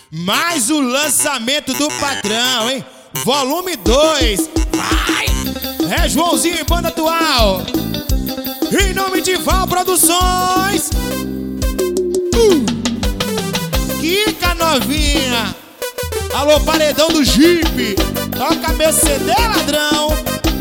Mais o lançamento do patrão, hein? Volume 2. Vai! É Joãozinho e banda atual. Em nome de Val Produções. Kika novinha. Alô, paredão do Jeep. Toca meu CD, ladrão.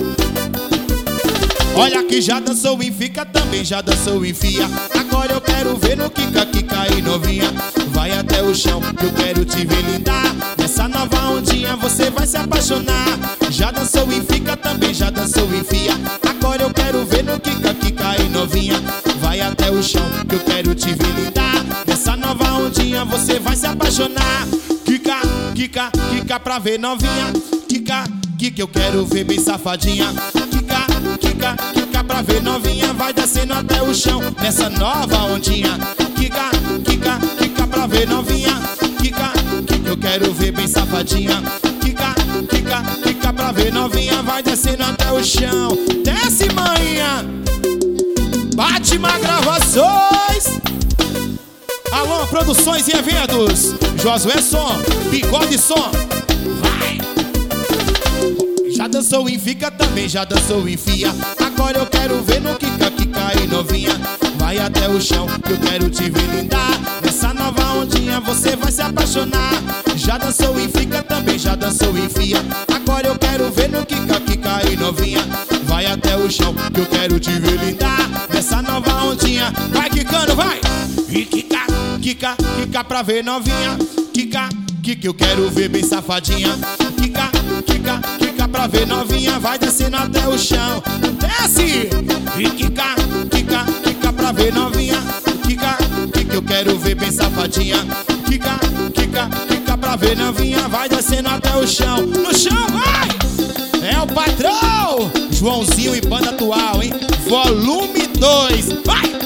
Olha que já dançou em fica, também já dançou em fia. Agora eu quero ver no Kika, Kika e novinha. Vai até o chão, que eu quero te ver lindar. Nessa nova ondinha você vai se apaixonar. Já dançou em fica, também já dançou em fia. Agora eu quero ver no Kika, Kika e novinha. Vai até o chão, que eu quero te ver lindar. Nessa nova ondinha você vai se apaixonar. Kika, Kika, Kika pra ver novinha. Kika, Kika eu quero ver bem safadinha. Kika, Kika, Kika pra ver novinha. Vai descendo até o chão nessa nova ondinha. Kika, Kika, Kika pra ver novinha. Kika, Kika eu quero ver bem safadinha. Kika, Kika, Kika pra ver novinha. Vai descendo até o chão. Desce, manhã. Batman Gravações. Alô, produções e eventos. Josué Som, Bigode Som. Vai! Já dançou em fica, também já dançou em fia. Agora eu quero ver no Kika, Kika e novinha. Vai até o chão, que eu quero te ver lindar. Nessa nova ondinha você vai se apaixonar. Já dançou em fica, também já dançou em fia. Agora eu quero ver no Kika, Kika e novinha. Vai até o chão, que eu quero te ver lindar. Nessa nova ondinha, vai quicando, vai! E Kika, Kika, Kika pra ver novinha. Kika, Kika eu quero ver bem safadinha. Kika, Kika, Kika pra ver novinha. Vai descendo até o chão. Desce! E Kika, Kika, Kika pra ver novinha. Kika, Kika eu quero ver bem safadinha. Kika, Kika, Kika pra ver novinha. Vai descendo até o chão. No chão, vai! É o patrão! Joãozinho e banda atual, hein? Volume 2. Vai!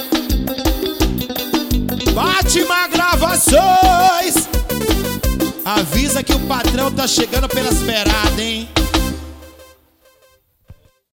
Batman Gravações. Avisa que o patrão tá chegando pelas feradas, hein?